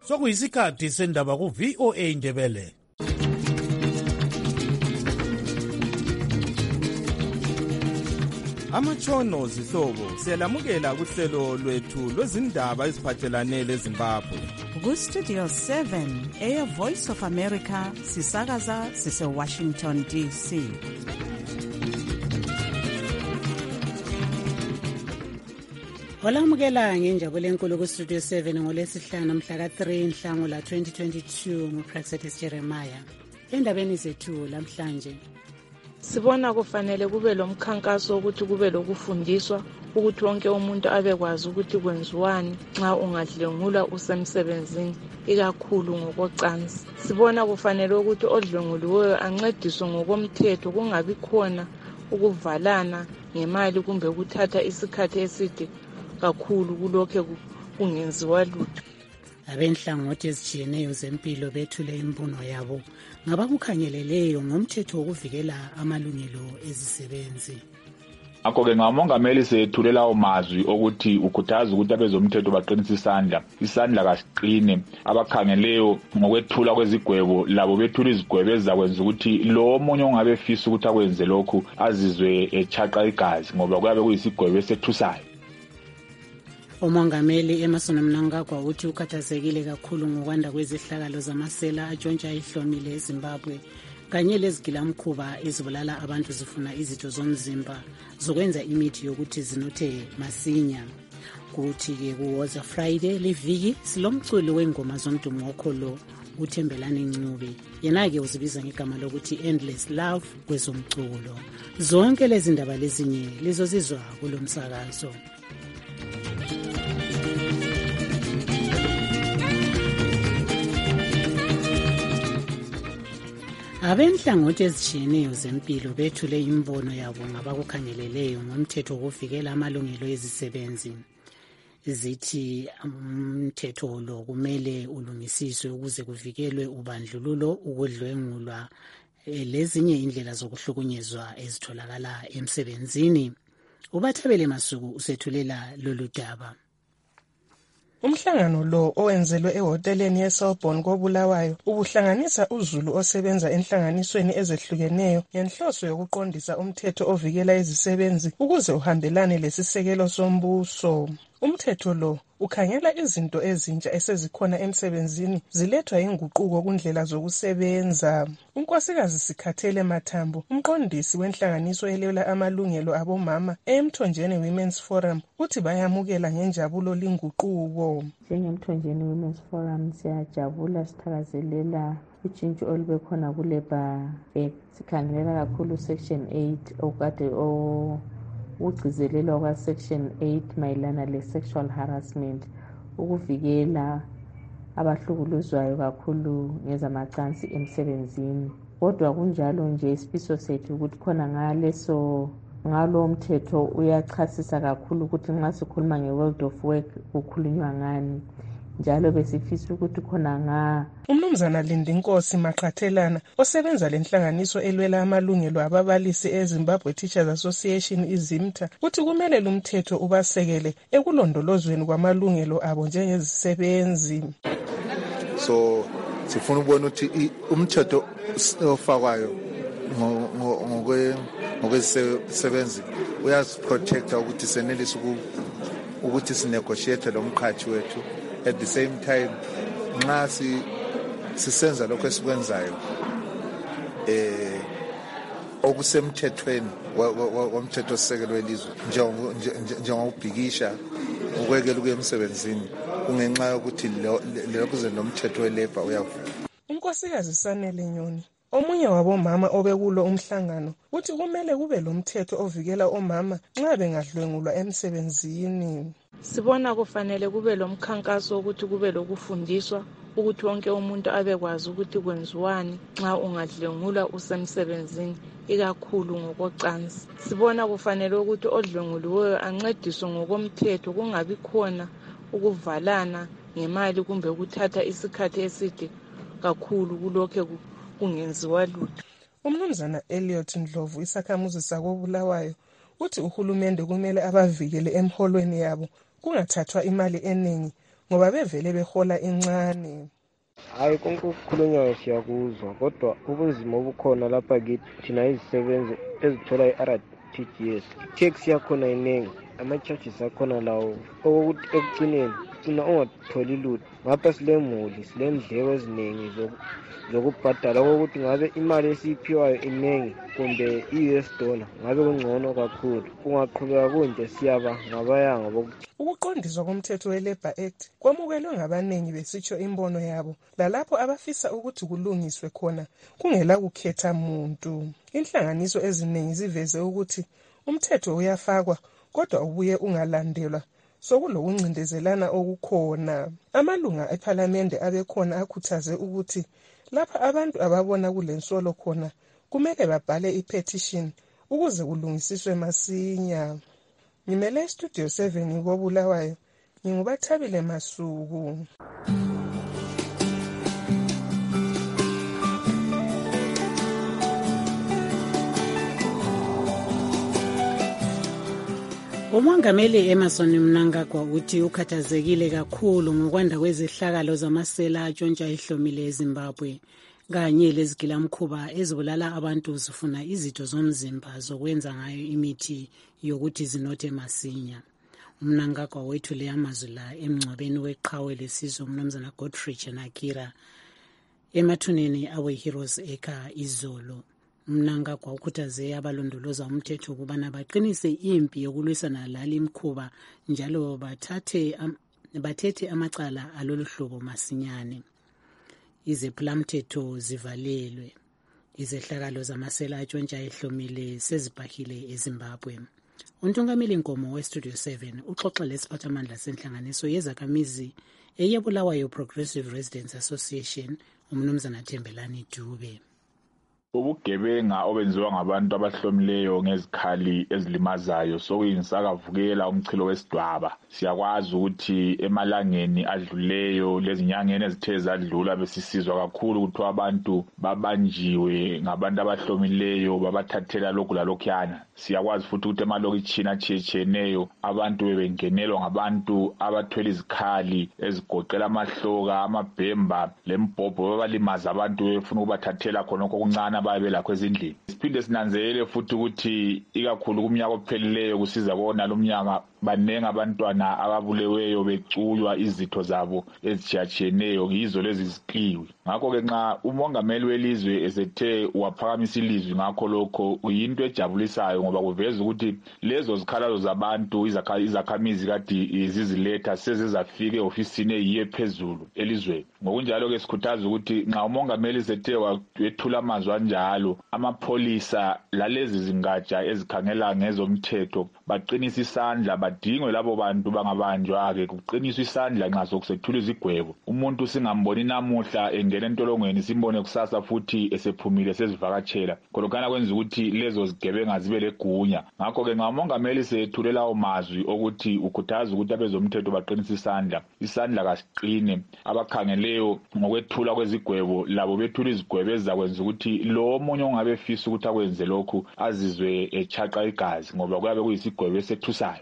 Sokuyisikhathi sendaba ku VOA Ndebele. Amatshono zihlobo siyalamukela kuhlelo lwethu lwezindaba eziphathelane leZimbabwe. Ku-Studio 7 Air Voice of America sisakaza sise-Washington DC. Olamukela ngenjabulo enkulu ku-Studio 7 ngolesihlanu mhla ka-3 Nhlangula 2022 nguPrexetis Jeremiah. Endabeni zethu lamhlanje sibona kufanele kube lo mkhankaso ukuthi kube lokufundiswa ukuthi wonke umuntu abekwazi ukuthi kwenziwani nxa ungadlengulwa usemsebenzini ikakhulu ngokocansi. Sibona kufanele ukuthi odlenguliweyo ancediswe ngokomthetho, kungabi khona ukuvalana ngemali kumbe ukuthatha isikhathi eside kakhulu kulokho kungenziwa lutho. Abenhlangothi ezitshiyeneyo zempilo bethule imbono yabo ngabakukhangeleleyo ngomthetho wokuvikela amalungelo ezisebenzi. Akho-ke ngamongameli sethulela amazwi ukuthi ukhuthaza ukuthi abezomthetho baqinise isandla kasiqine, abakhangeleyo ngokwethula kwezigwebo labo bethula izigwebo ezizakwenza ukuthi lo omunye ongabe efisa ukuthi akwenze lokhu azizwe echaqa igazi ngoba kuyabe kuyisigwebo esethusayo. Umongameli Emmerson Mnangagwa uthi ukhathazekile kakhulu ngokwanda kwezihlakalo zamasela atshontsha ihlomile eZimbabwe kanye lezigilamkhuba ezibulala abantu zifuna izitho zomzimba zokwenza imithi yokuthi zinothe masinya. Kuthi-ke kuwoza Friday liviki silomculo wengoma zomdumo wokholo uThembelani Ncube, yena-ke uzibiza ngegama lokuthi Endless Love kwezomculo. Zonke lezi ndaba lezinye lizozizwa kulo msakazo. Abenhlangothi ezitshiyeneyo zempilo bethule imbono yabo ngabakukhangeleleyo ngomthetho wokuvikela amalungelo ezisebenzi. Zithi umthetho lo kumele ulungisiswe ukuze kuvikelwe ubandlululo, ukudlwengulwa lezinye indlela zokuhlukunyezwa ezitholakala emsebenzini. Ubathabele Masuku usethulela lolu daba. Umhlangano lo owenzelwe ehoteleni yeSelborne koBulawayo ubuhlanganisa uZulu osebenza enhlanganisweni ezehlukeneyo ngenhloso yokuqondisa umthetho ovikela izisebenzi ukuze uhambelane lesisekelo sombuso. Umthetho lo ukhangela izinto ezintsha esezikhona emsebenzini zilethwa inguquko kundlela zokusebenza. uNkosikazi Sikhathele Mathambo, umqondisi wenhlanganiso elwela amalungelo abomama eMthonjeni Women's Forum, uthi bayamukela ngenjabulo linguquko. NjengeMthonjeni Women's Forum siyajabula, sithakazelela utshintsho olube khona kuLabour Act. Sikhangelela kakhulu section 8 okade ukugcizelelwa kwa section 8 mayelana le sexual harassment, ukuvikela abahlukuluzwayo kakhulu ngezamacansi emsebenzini. Kodwa kunjalo nje isifiso sethu ukuthi khona ngalo mthetho uyachasisa kakhulu ukuthi nxa sikhuluma ngeWorld of Work kukhulunywa ngani, njalo besifisa ukuthi khona uMnumzana Lindinkosi Maqhathelana osebenza lenhlanganiso elwela amalungelo ababalisi eZimbabwe Teachers Association iZIMTA uthi kumele lumthetho ubasekele ekulondolozweni kwamalungelo abo njengezisebenzi. So sifuna ukubona ukuthi umthetho ofakwayo ngokwezisebenzi uyasiprotecta ukuthi senelise ukuthi sinegotiate lo mqhathi wethu. At the same time nxa sisenza lokho esikwenzayo okusemthethweni womthetho sisekelo welizwe njengokubhikisha ukwekela ukuya emsebenzini kungenxa yokuthi lokho nomthetho weLabour uyavuka. uNkosikazi Sanele Nyoni, omunye wabomama obekulo umhlangano, uthi kumele kube lomthetho ovikela omama nxa bengadlwengulwa emsebenzini. Sibona kufanele kube lo mkhankaso ukuthi kube lokufundiswa ukuthi wonke umuntu abekwazi ukuthi kwenziwani nxa ungadlengulwa usemsebenzini ikakhulu ngokocansi. Sibona kufanele ukuthi odlenguliweyo ancediswe ngokomthetho, kungabi khona ukuvalana ngemali kumbe ukuthatha isikhathi eside kakhulu kulokho kungenziwa lutho. Umnumzana Elliot Ndlovu, isakhamuzi sakoBulawayo, uthi uhulumende kumele abavikele emholweni yabo kungathathwa imali eningi ngoba bevele behola incane. Hayi konke okukhulunywayo siyakuzwa, kodwa ubunzima obukhona lapha kithi thina izisebenzi ezithola i-RTGS, i-tax yakhona iningi, ama-charges akhona lawo, okokuthi ekucineni ugcina ungatholi lutho. Ngapha silemuli, silendleko eziningi zokubhadala, okokuthi ngabe imali esiyiphiwayo iningi kumbe i-US dollar ngabe kungcono kakhulu. Kungaqhubeka kunje siyaba ngabayanga bokuthi. Ukuqondiswa komthetho we-Labour Act kwamukelwe ngabaningi besitsho imbono yabo, lalapho abafisa ukuthi kulungiswe khona kungela kukhetha muntu. Inhlanganiso eziningi ziveze ukuthi umthetho uyafakwa kodwa ubuye ungalandelwa, sokulokuncindezelana okukhona. Amalunga ephalamende abekhona akhuthaze ukuthi lapha abantu ababona kulensolo khona kumele babhale i-petition ukuze kulungisiswe masinya. Ngimele Studio 7 koBulawayo, nginguBathabile Masuku. Umongameli Emmerson Mnangagwa uthi ukhathazekile kakhulu ngokwanda kwezehlakalo zamasela atshontsha ihlomile eZimbabwe kanye lezigilamkhuba ezibulala abantu zifuna izitho zomzimba zokwenza ngayo imithi yokuthi zinothe masinya. Mnangagwa wethule amazwi la emngcwabeni weqhawe lesizwe uMnumzana Godfrey Chenakira emathuneni awe-Heroes Acre izolo. Mnangagwa ukhuthaze abalondoloza umthetho ukubana baqinise impi yokulwisana lali mkhuba njalo bathethe amacala alolu hlobo masinyane. Izephulamthetho zivalelwe. Izehlakalo zamasela atshontsha ihlomile sezibhahile eZimbabwe. Untungameli Nkomo weStudio 7 uxoxa lesiphathamandla senhlanganiso yezakhamizi eyeBulawayo Progressive Residents Association uMnumzana Thembelani Dube. Ubugebenga obenziwa ngabantu abahlomileyo ngezikhali ezilimazayo sokuyinsakavukela umchilo wesidwaba. Siyakwazi ukuthi emalangeni adluleyo lezinyangeni ezithe zadlula besisizwa kakhulu ukuthi abantu babanjiwe ngabantu abahlomileyo babathathela lokhu lalokhuyana. Siyakwazi futhi ukuthi emalokitshini atshiyeneyo abantu bebengenelwa ngabantu abathwele izikhali ezigoqela amahloka, amabhemba lembhobho babalimaza abantu befuna ukubathathela khonokho okuncane babe lakho ezindlini. Siphinde sinanzelele futhi ukuthi ikakhulu kumnyaka ophelileyo kusiza bona lo mnyaka banenga abantwana ababuleweyo becuywa izitho zabo ezitshiyatshiyeneyo yizo lezi ziqiwe. Ngakho ke nxa umongameli welizwe esethe waphakamisa ilizwi ngakho lokho uyinto ejabulisayo ngoba kuveza ukuthi lezo zikhalazo zabantu izakhamizi kade ziziletha sezizafika eofisini eyiye phezulu elizweni. Ngokunjalo ke sikhuthaza ukuthi nxa umongameli sethe wethula amazwi anjalo amapholisa lalezi zingatsha ezikhangela ngezomthetho baqinisa isandla badingwe labo bantu bangabanjwa ke kuqiniswa isandla nxa sokusethula izigwebo. Umuntu singamboni namuhla engena entolongweni simbone kusasa futhi esephumile sezivakatshela khonokana kwenza ukuthi lezo zigebenga zibe legunya. Ngakho ke ngamongameli sethulela amazwi ukuthi ukhuthaza ukuthi abezomthetho baqinisa isandla kasiqine abakhangeleyo ngokwethula kwezigwebo labo bethula izigwebo ezakwenza ukuthi lo omunye ongabe efisa ukuthi akwenze lokhu azizwe echaqa igazi ngoba kuyabe kuyisigwebo esethusayo.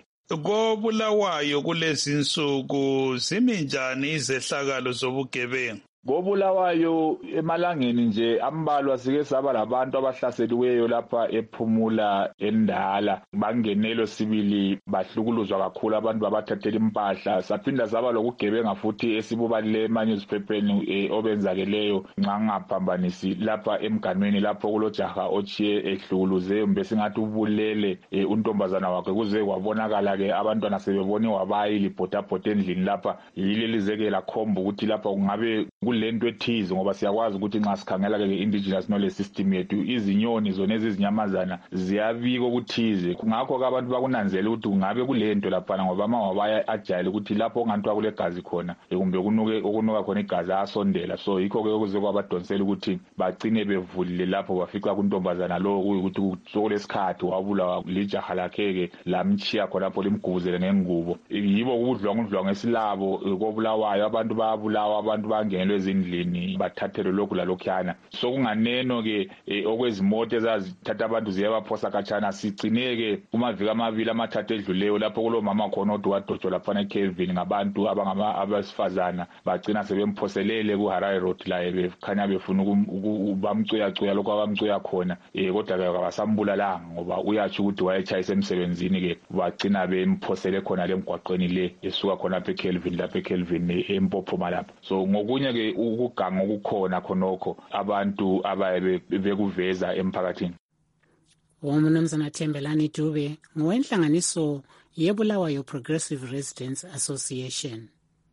KoBulawayo kulezi insuku ziminjani izehlakalo zobugebengu? KoBulawayo emalangeni nje ambalwa sike saba labantu abahlaseliweyo lapha ePhumula eNdala bangenelo sibili bahlukuluzwa kakhulu abantu babathathela impahla. Saphinda saba lokugebenga futhi esibubalile emanyuziphepheni obenzakeleyo nxa ngaphambanisi lapha emganweni lapho kulojaha ochiye ehlukuluze mbe singathi ubulele untombazana wakhe kuze kwabonakala ke abantwana sebebone wabayili bhothabhotha endlini lapha yilelizekela khomba ukuthi lapha kungabe kulento ethize ngoba siyakwazi ukuthi nxa sikhangela ke indigenous knowledge system yethu izinyoni zona ezinyamazana ziyabika ukuthize. Ngakho ke abantu bakunanzela ukuthi kungabe kulento lapha ngoba mawabaya ajayele ukuthi lapho ongantu kulegazi khona kumbe okunuka khona igazi asondela. So yikho ke ukuze kwabadonsela ukuthi bagcine bevulile lapho bafica kuntombazana lo ukuthi sokulesikhathi wabulawa lijaha lakhe ke lamchiya khona lapho limgubuzele ngengubo. Yibo ukudlwa ngesilabo koBulawayo abantu bayabulawa abantu bangenelwe ezindlini bathathelwe lokhu lalokhuyana. Sokunganeno ke okwezimoto ezazithatha abantu ziyabaphosa khatshana. Sigcineke kumaviki amabili amathathu edluleyo lapho kulomama khona odwa laphana eKevin ngabantu abesifazana bagcina sebemphoselele kuHarare Road la bekhanya befuna bamcuya lokho abamcuya khona kodwa ke abasambulalanga ngoba uyatsho ukuthi wayetshayisa emsebenzini ke bagcina bemphosele khona lemgwaqweni le esuka khona lapha eKelvin eMpophoma lapha. So ngokunye ke ukuganga okukhona khonokho abantu abaye bekuveza emphakathini. Umnumzana Thembelani Dube ngowenhlanganiso yeBulawayo Progressive Residents Association.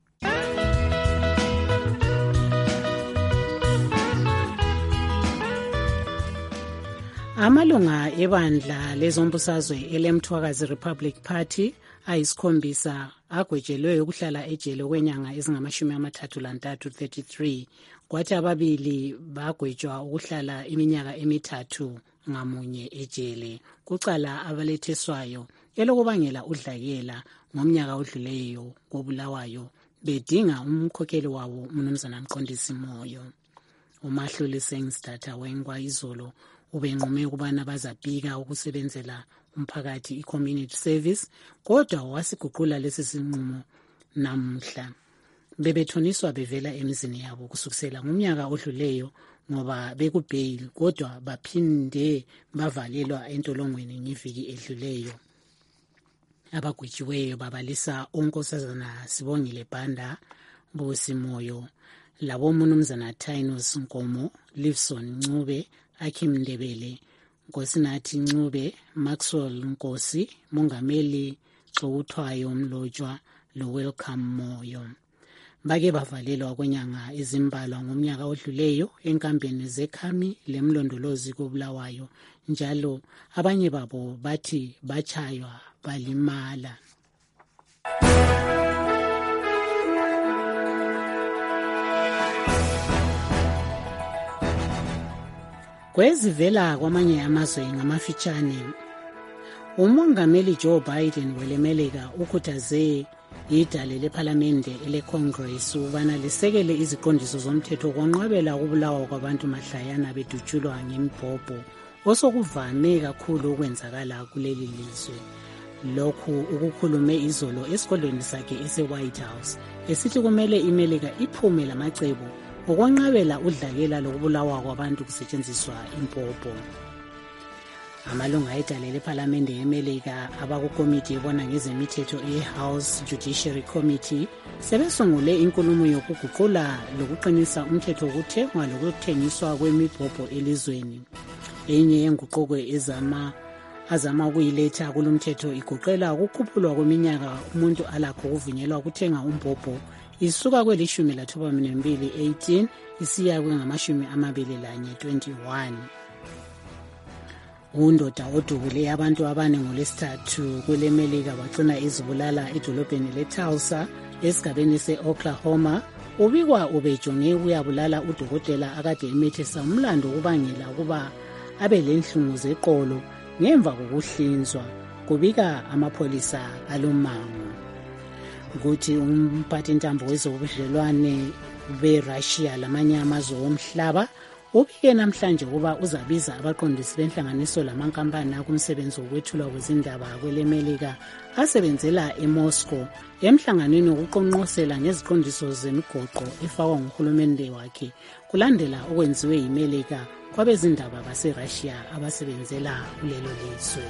Amalunga ebandla lezombusazwe elemthwakazi Republic Party ayisikhombisa agwejelwe ukuhlala ejele kwenyanga ezingama-33 33, kwathi ababili bagwetshwa ukuhlala iminyaka emithathu ngamunye ejele kucala abaletheswayo elokubangela udlakela ngomnyaka odluleyo koBulawayo bedinga umkhokheli wabo umnumzana Mqondisi Moyo. Umahluli Sengstata weNgwa izolo ubenqume ukubana bazabika ukusebenzela umphakathi i-community service, kodwa wasiguqula lesi sinqumo namhla. Bebethoniswa bevela emizini yabo kusukisela ngomnyaka odluleyo ngoba bekubail, kodwa baphinde bavalelwa entolongweni ngeviki edluleyo. Abagwetshiweyo babalisa unkosazana Sibongile Banda, Busi Moyo, labo mnumzana Tainos Nkomo, Livson Ncube, Akim Ndebele, Nkosinathi Ncube, Maxwell Nkosi, Mongameli Xowuthwayo Mlojwa lo Welcome Moyo. Bake bavalelwa kwenyanga ezimbalwa ngomnyaka odluleyo enkambeni zekhami lemlondolozi koBulawayo, njalo abanye babo bathi bachaywa balimala. Kwezivela kwamanye amazwe ngamafitshane, umongameli Joe Biden welemeleka ukhuthaze idale lephalamende eleCongress ukubana lisekele iziqondiso zomthetho konqabela ukubulawa kwabantu mahlayana bedutshulwa ngembhobho osokuvame kakhulu ukwenzakala kuleli lizwe. Lokhu ukukhulume izolo esikolweni sakhe ese-White House esithi kumele imelika iphume lamacebo ukwenqabela udlakela lokubulawa kwabantu kusetshenziswa impopho. Amalunga edale lephalamende yemelika abakukomiti ebona ngezemithetho e-House Judiciary Committee sebesungule inkulumo yokuguqula lokuqinisa umthetho wokuthengwa lokuthengiswa kwemibhobho elizweni. Enye yenguquko azama ukuyiletha kulomthetho igoqela ukukhuphulwa kweminyaka umuntu alakho ukuvunyelwa ukuthenga umbhobho isuka kweli-12 18 isiya kwengama-21 21. Undoda odubule abantu abane ngolesithathu kwelemelika wagcina ezibulala edolobheni leTulsa esigabeni se-Oklahoma. Ubikwa ubejonge ukuyabulala udokotela akade emethesa umlando ukubangela ukuba abe lenhlungu zeqolo ngemva kokuhlinzwa, kubika amapholisa alomango. Ukuthi umphathintambo wezobudlelwane beRussia lamanye amazwe omhlaba ubike namhlanje ukuba uzabiza abaqondisi benhlanganiso lamankampani akumsebenzi wokwethulwa kwezindaba kwelemelika asebenzela eMoscow emhlanganweni wokuqonqosela ngeziqondiso zemigoqo efakwa nguhulumende wakhe kulandela okwenziwe yimelika kwabezindaba baseRussia abasebenzela kulelo lizwe.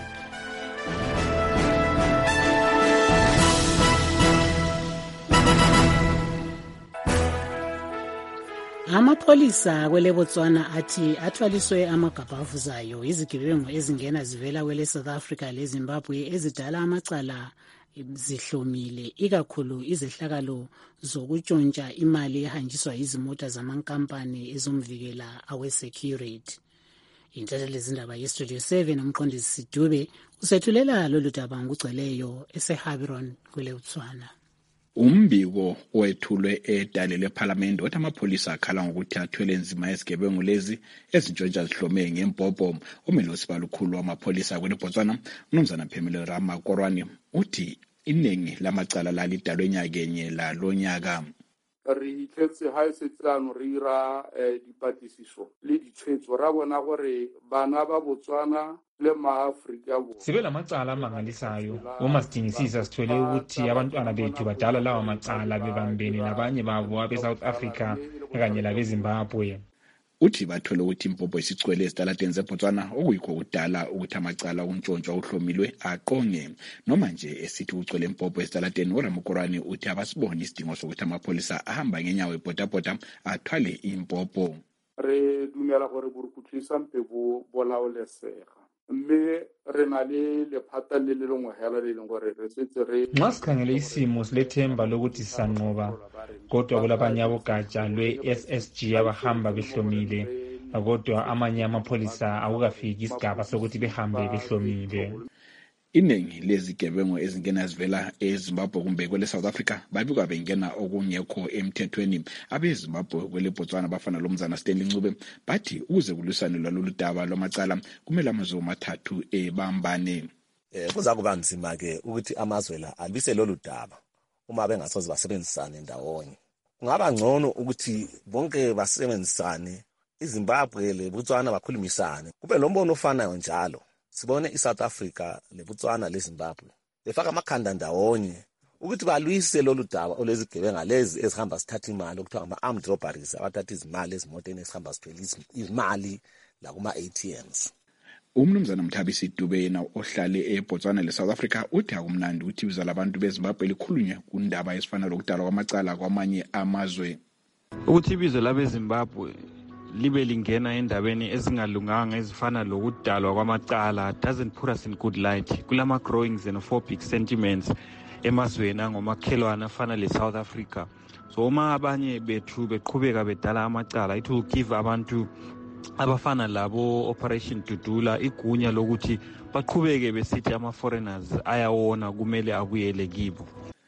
Amapholisa kwele Botswana athi athwaliswe amagabha avuzayo izigebengu ezingena zivela kwele South Africa leZimbabwe ezidala amacala zihlomile, ikakhulu izehlakalo zokutshontsha imali ehanjiswa izimota zamankampani ezomvikela awe-security. Intatheli lezindaba yeStudio 7 umqondisi Dube usethulela lolu daba ngugcweleyo eseHabiron kwele Botswana. Umbiko owethulwe edale lephalamende wathi amapholisa akhala ngokuthi athwele nzima izigebengu lezi ezintshontsha zihlome ngembhobho. Umelusi balukhulu wamapholisa kwele Botswana umnumzana Phemelo Ramakorwane uthi iningi lamacala lalidalwe nyakenye lalonyaka. re itlhetse ha e setseano re ira dipatlisiso le ditshwetso ra bona gore bana ba Botswana le maAfrika sibe lamacala amangalisayo. Uma sidingisisa sithole ukuthi abantwana bethu badala lawa macala bebambene nabanye babo abe-South Africa kanye labeZimbabwe. Uthi bathole ukuthi impompo isicwele ezitalateni zeBotswana okuyikho kudala ukuthi amacala ontshontshwa uhlomilwe aqonge. Noma nje esithi ucwele impompo ezitalateni, uRamukorane uthi abasiboni isidingo sokuthi amapholisa ahamba ngenyawo ebhodabhoda athwale impompo. Re dumela gore borukhutlisa mpe bo bolaolesega, mme re na le lephata le lengwe hela le leng gore re setse re. Nxa sikhangele isimo silethemba lokuthi sisanqoba, kodwa kulabanye abogatsha lwe-SSG abahamba behlomile, kodwa amanye amapholisa akukafiki isigaba sokuthi behambe behlomile. Iningi lezigebengu ezingena zivela eZimbabwe kumbe kwele South Africa babikwa bengena okungekho emthethweni. AbeZimbabwe kwele Botswana bafana lomzana Stanley Ncube bathi ukuze kulisanelwa lolu daba lwamacala kumele amazwe amathathu ebambane. Kuza kuba nzima ke ukuthi amazwe la alibise lolu daba uma bengasoze basebenzisane ndawonye. Kungaba ngcono ukuthi bonke basebenzisane, iZimbabwe le Botswana bakhulumisane. Kube lo mbono ofanayo njalo. Sibone iSouth Africa leBotswana leZimbabwe befaka amakhanda ndawonye ukuthi balwise lolu daba olezigebenga lezi ezihamba sithatha imali okuthiwa ama-armed robberies, abathatha izimali ezimotweni ezihamba sithwele imali la kuma-ATMs. Umnumzana Mthabisi Dube yena ohlale eBotswana leSouth Africa uthi akumnandi ukuthi ibizo labantu beZimbabwe likhulunywe kundaba esifana lokudalwa kwamacala kwamanye amazwe. Ukuthi ibizo labeZimbabwe libe lingena endabeni ezingalunganga ezifana lokudalwa kwamacala doesn't put us in good light. Kulama growing xenophobic sentiments emazweni angomakhelwane afana leSouth Africa. So uma abanye bethu beqhubeka bedala amacala, it will give abantu abafana labo Operation Dudula igunya lokuthi baqhubeke besithi ama-foreigners ayawona kumele abuyele kibo.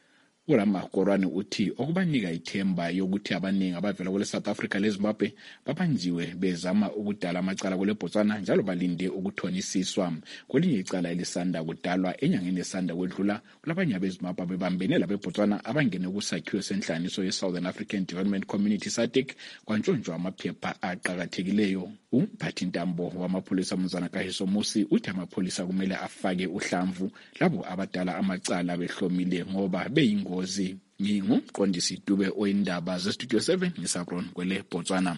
uRamukorane uthi okubanika ithemba yokuthi abaningi abavela kwele South Africa leZimbabwe babanjiwe bezama ukudala amacala kwele Botswana njalo balinde ukuthonisiswa. Kwelinye icala elisanda kudalwa enyangeni esanda kwedlula kulabanye abeZimbabwe bebambene labeBotswana abangene kusakhiwo senhlaniso ye-Southern African Development Community SADC kwantshontshwa amaphepha aqhakathekileyo. Umphathi ntambo wamapholisa Mzana Kahiso Musi uthi amapholisa kumele afake uhlamvu labo abadala amacala behlomile ngoba beyingozi. Ngumqondisi Dube oyindaba zeStudio 7 ngeSabron kwele Botswana.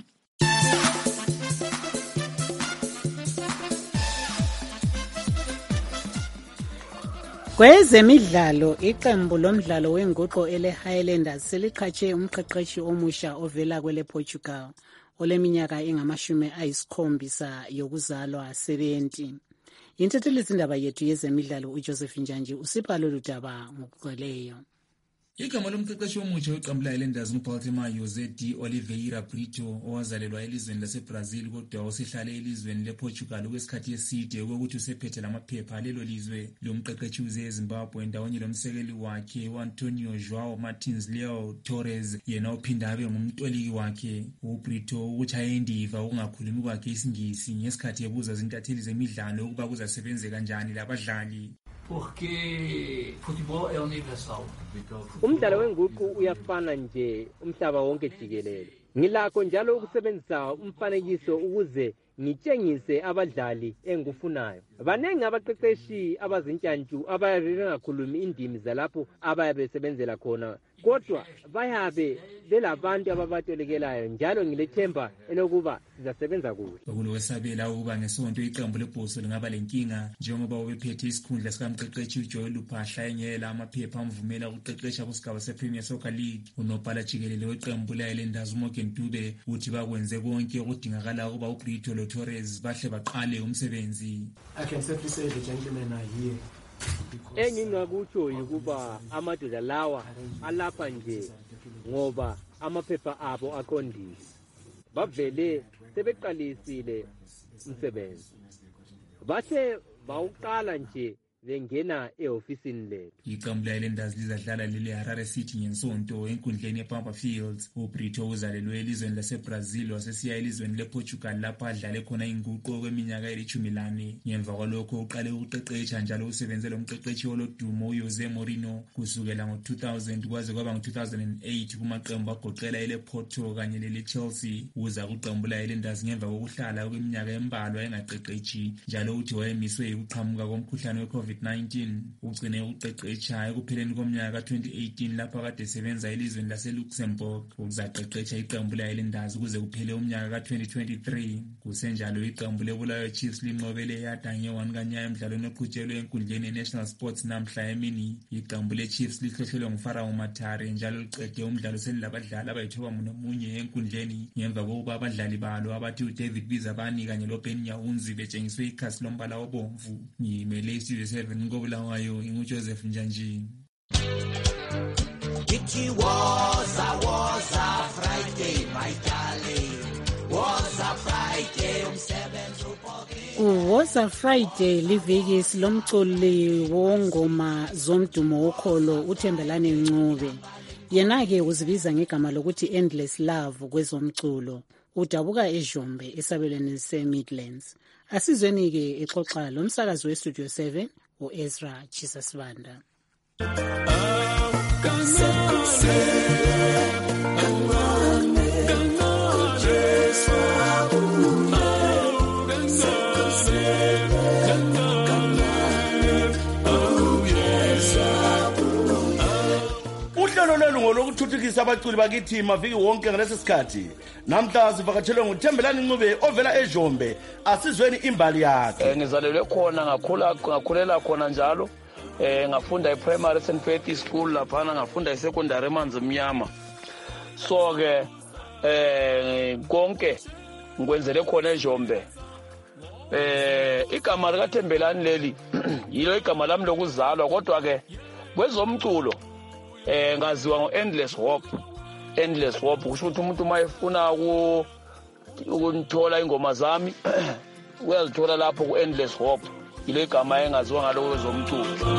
Kwezemidlalo, iqembu lomdlalo wenguqu ele-Highlanders seliqhatshe umqeqeshi omusha ovela kwele Portugal oleminyaka engama-70 yokuzalwa 70. Inthethelizindaba yethu yezemidlalo uJoseph Njanji usipha lolu daba ngokugcweleyo. Igama lomqeqeshi omutsha weqembu le-Highlanders nguBaltimore José de Oliveira Brito owazalelwa elizweni laseBrazil kodwa osehlale elizweni lePortugal okwesikhathi eside ukuthi usephethe lamaphepha alelo lizwe. Lo mqeqeshi uze eZimbabwe ndawonye lomsekeli wakhe uAntonio João Martins Leo Torres yena ophinda abe ngumtoliki wakhe. uBrito ukuthi ayendiva ukungakhulumi kwakhe isingisi ngesikhathi ebuza izintatheli zemidlalo ukuba kuzasebenze kanjani labadlali. Porque futebol é universal. Umdlalo wenguqu uyafana nje umhlaba wonke jikelele. Ngilakho njalo ukusebenzisa umfanekiso ukuze ngitshengise abadlali engufunayo. Banengi abaqeqeshi abazintshantshu abayabe bengakhulumi indimi zalapho abayabe besebenzela khona, kodwa bayabe belabantu ababatolekelayo njalo ngilethemba elokuba sizasebenza kuhle. Okulowesabela ukuba ngesonto iqembu lebhoso lingaba lenkinga njengoba ubephethe isikhundla sikamqeqeshi uJoel Luphahla engela amaphepha amvumela ukuqeqesha kusigaba sePremier Soccer League. Unobhala jikelele weqembu le-Highlanders uMorgan Dube uthi bakwenze konke okudingakala ukuba uBrito Torres bahle baqale umsebenzi. I can safely say the gentlemen are here. Engingakutsho ukuba amadoda lawa alapha nje ngoba amaphepha abo aqondile. Bavele sebeqalisile umsebenzi. Bathe bawuqala nje bengena ehofisini lethu. Iqembu le-Islanders lizadlala lile-Harare City ngesonto enkundleni ye-Pampa Fields. uBrito uzalelwe elizweni laseBrazil wasesiya elizweni lePortugal lapho adlale khona inguqu kweminyaka eli-14. Ngemva kwalokho uqale ukuqeqetsha njalo usebenze lomqeqeshi olodumo uJose Mourinho kusukela ngo-2000 kwaze kwaba ngo-2008 kumaqembu agoqela ele-Porto kanye lele-Chelsea. Uza kuqembu la-Islanders ngemva kokuhlala kweminyaka embalwa engaqeqetshi njalo uthi wayemiswe ukuqhamuka komkhuhlane we-COVID-19. Ugcine ukuqeqetsha ekupheleni komnyaka ka-2018 lapho kade esebenza elizweni lase-Luxembourg ukuzaqeqetsha iqembu la-Islanders kuze kuphele umnyaka ka-2023. Kusenjalo iqembu le-Bulawayo Chiefs linqobele yada nge-1 kaNyawo emdlalweni oqhutshelwe enkundleni ye-National Sports namhla emini. Iqembu le-Chiefs lihlohlelwe nguFarao Matare njalo liqede umdlalo selilabadlali abayi-9 enkundleni ngemva kokuba abadlali balo abathi uDavid Bizabani kanye loBen Nyawunzi betshengiswe ikhasi lombala obomvu. Ngimele iStudio 7 koBulawayo inguJoseph Njanjini. It was a Friday, my darling. Was a Friday umsebenzi uphokile. Was a Friday liviki silomculi wongoma zomdumo wokholo uThembelani Ncube. Yena-ke uzibiza ngegama lokuthi Endless Love kwezomculo. Udabuka eJombe esabelweni se-Midlands. Asizweni-ke exoxa lomsakazi weStudio 7 uEzra Chisasibanda. Uhlelo lwelungo lokuthuthukisa abaculi bakithi maviki wonke ngalesi sikhathi. Namhla sivakatshelwe nguThembelani Ncube ovela eJombe. Asizweni imbali yakhe. Ngizalelwe khona ngakhulela khona njalo. Ngafunda e-primary St. Faith School laphana ngafunda e-secondary emanzi mnyama. So ke konke ngikwenzele khona eJombe. Igama likaThembelani leli yilo igama lami lokuzalwa kodwa ke kwezomculo ngaziwa ngo-Endless Hope. Endless Hope kusho ukuthi umuntu mayefuna ukunithola ingoma zami uyazithola lapho ku-Endless Hope. Yilo igama engaziwa ngalo kwezomculo.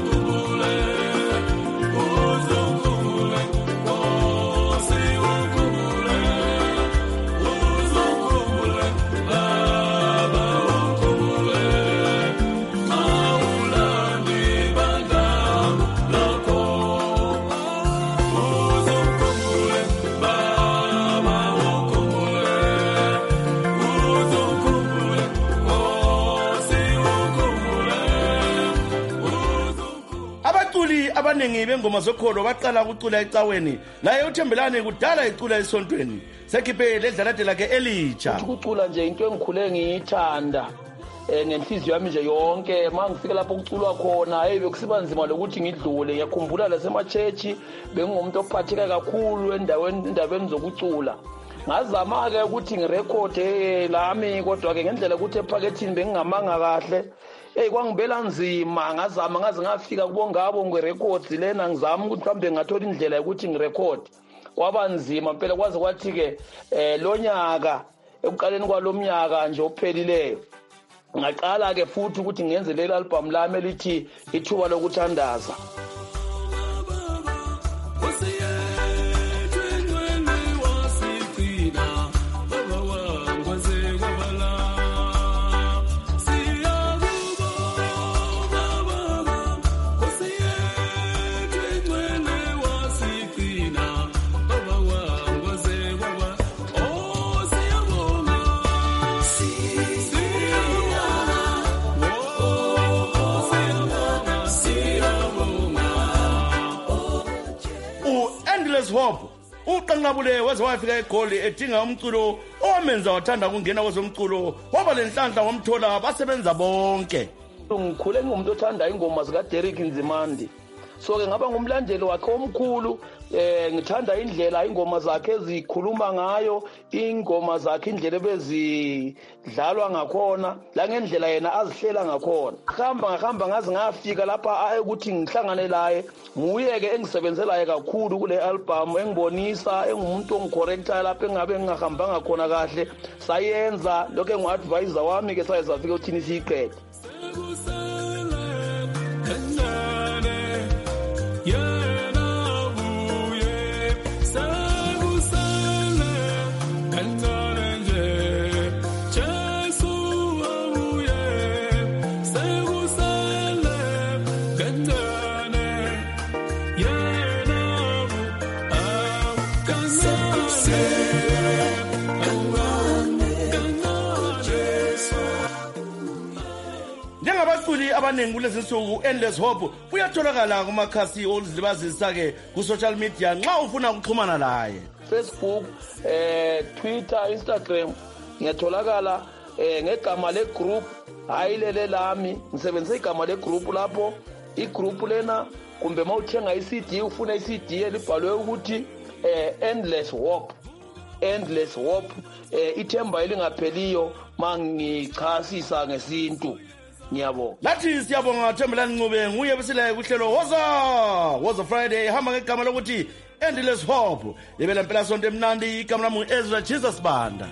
Abaningi bengoma zokholo baqala ukucula ecaweni naye uThembelani kudala ecula esontweni sekhiphe ledlalade lakhe elitsha. Ukucula nje into engikhule ngiyithanda ngenhliziyo yami nje yonke mangifika lapho kuculwa khona bekusiba nzima lokuthi ngidlule. Ngiyakhumbula lasemachechi bengumuntu ophatheka kakhulu endabeni zokucula. Ngazama ke ukuthi ngirekhode lami kodwa ke ngendlela ukuthi ephakethini bengingamanga kahle. Kwangibela nzima ngazama ngaze ngafika kubongabo ngerecords lena ngizama ukuthi mhlambe ngathola indlela yokuthi ngirecord. Kwaba nzima phela kwaze kwathi ke lo nyaka ekuqaleni kwalomnyaka nje ophelileyo ngaqala ke futhi ukuthi ngenze leli album lami elithi Ithuba Lokuthandaza. Hope uqanqabule waze wafika eGoli edinga umculo owamenza wathanda ukungena kwezomculo waba lenhlanhla wamthola basebenza bonke. Ngikhule ngumuntu othanda ingoma zika Derek Nzimande. So ke ngaba ngumlandeli wakhe omkhulu. Ngithanda indlela ingoma zakhe ezikhuluma ngayo, ingoma zakhe indlela bezidlalwa ngakhona, la ngendlela yena azihlela ngakhona. Ngahamba ngaze ngafika lapha ukuthi ngihlangane laye, nguye ke engisebenzelayo kakhulu kule album, engibonisa engumuntu ongicorrecta lapha engabe ngingahambanga khona kahle, sayenza lokho engu-advisor wami ke sayezafika uthini siyiqede. abaculi abaningi kulezi nsuku Endless Hope uyatholakala kumakhasi okuzilibazisa-ke ku-social media nxa ufuna ukuxhumana laye. Facebook, Twitter, Instagram ngiyatholakala ngegama legroup hayi lele lami ngisebenzisa igama legroup lapho igroup lena kumbe mawuthenga iCD ufuna iCD elibhalwe ukuthi Endless Hope ithemba elingapheliyo mangichasisa ngesintu. Ngiyabonga. Lathi siyabonga Thembelani Ncube nguye besilaye kuhlelo Woza Friday hamba ngegama lokuthi Endless Hope. Libela impela sonto emnandi igama lami Ezra Jesus Banda.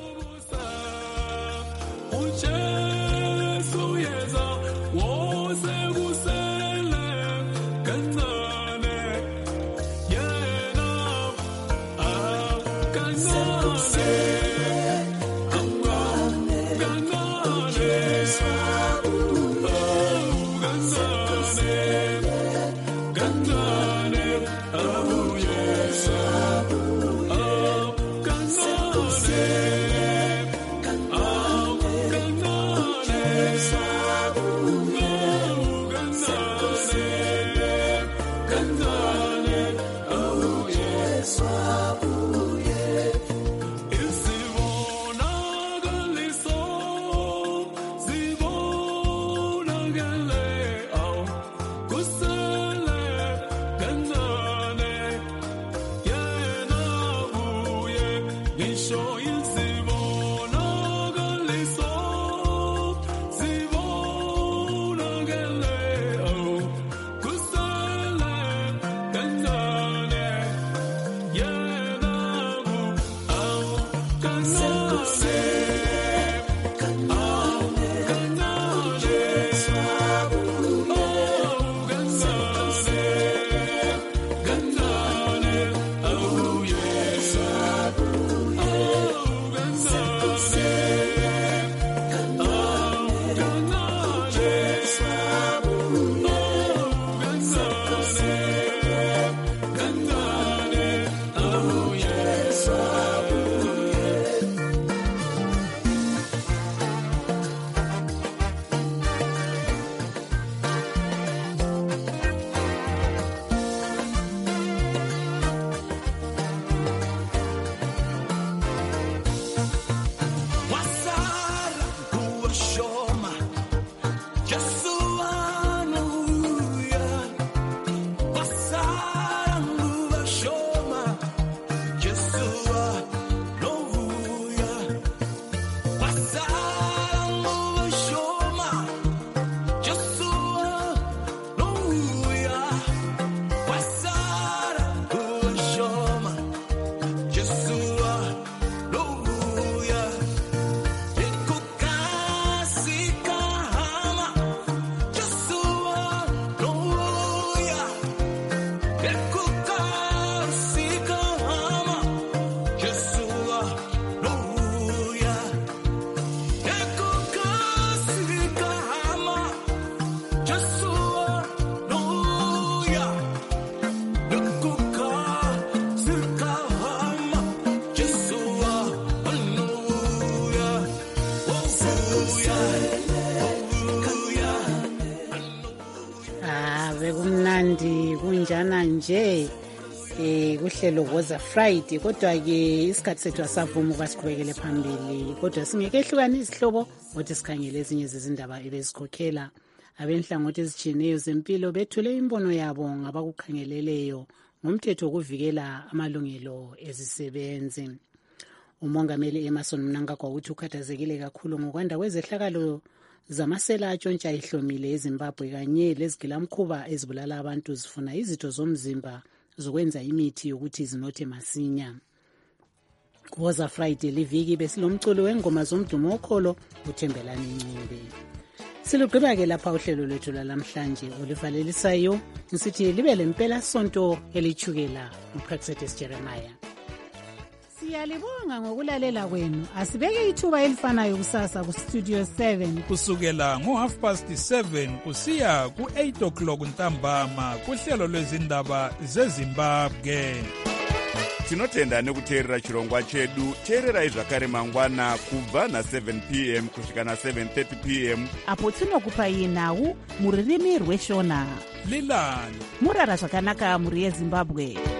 kunjana nje kuhlelo Woza Friday kodwa ke isikhathi sethu asavuma ukasiqhubekele phambili kodwa singeke ehlukana izihlobo ukuthi sikhangele ezinye zezindaba ebezikhokhela abenhlangothi ezitshiyeneyo zempilo bethule imbono yabo ngabakukhangeleleyo ngomthetho wokuvikela amalungelo ezisebenzi. Umongameli Emerson Mnangagwa uthi ukhathazekile kakhulu ngokwanda kwezehlakalo zamasela atshontsha ihlomile eZimbabwe kanye lezigilamkhuba ezibulala abantu zifuna izitho zomzimba zokwenza imithi yokuthi zinothe masinya. Woza Friday liviki besilomculo wengoma zomdumo okholo uThembelani Ncube. Silugqiba ke lapha uhlelo lwethu lamhlanje olivalelisayo nsithi libe lempela sonto elichukela uPrexetus Jeremiah. Siyalibonga ngokulalela kwenu. Asibeke ithuba elifanayo kusasa ku Studio 7 kusukela ngo7:30 kusiya ku8:00 ntambama kuhlelo lwezindaba zeZimbabwe. tinotenda nekuteerera chirongwa chedu. teererai zvakare mangwana kubva na7 p.m. kusvika na7:30 p.m. apo tinokupai nhau mururimi rweshona. lilani murara zvakanaka mhuri yezimbabwe.